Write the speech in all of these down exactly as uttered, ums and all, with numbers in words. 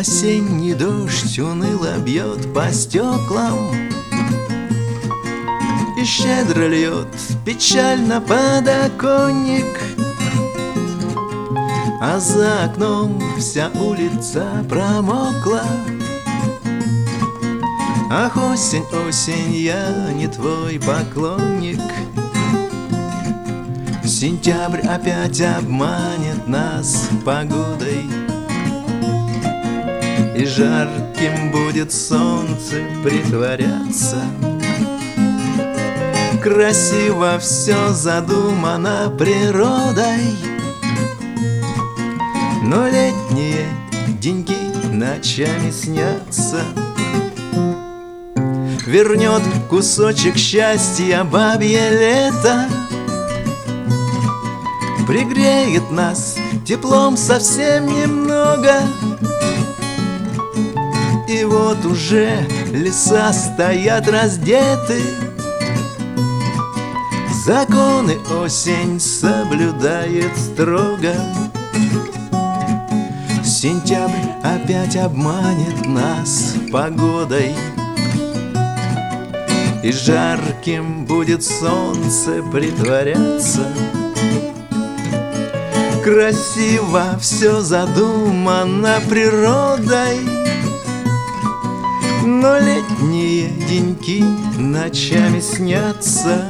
Осенний дождь уныло бьет по стеклам и щедро льет печально подоконник, а за окном вся улица промокла. Ах, осень, осень, я не твой поклонник. Сентябрь опять обманет нас погодой, и жарким будет солнце притворяться. Красиво все задумано природой, но летние деньги ночами снятся. Вернет кусочек счастья бабье лето, пригреет нас теплом совсем немного. И вот уже леса стоят раздеты, законы осень соблюдает строго. Сентябрь опять обманет нас погодой, и жарким будет солнце притворяться. Красиво все задумано природой, но летние деньки ночами снятся.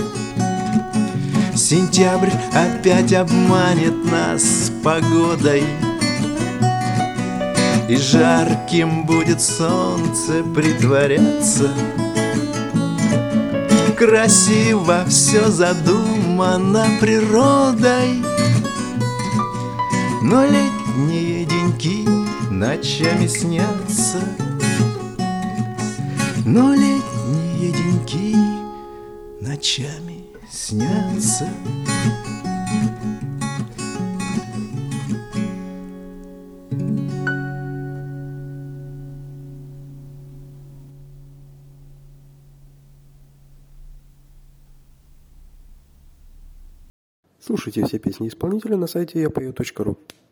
Сентябрь опять обманет нас погодой, и жарким будет солнце притворяться. Красиво все задумано природой, но летние деньки ночами снятся. Но летние деньки ночами снятся. Слушайте все песни исполнителя на сайте я пою точка ру.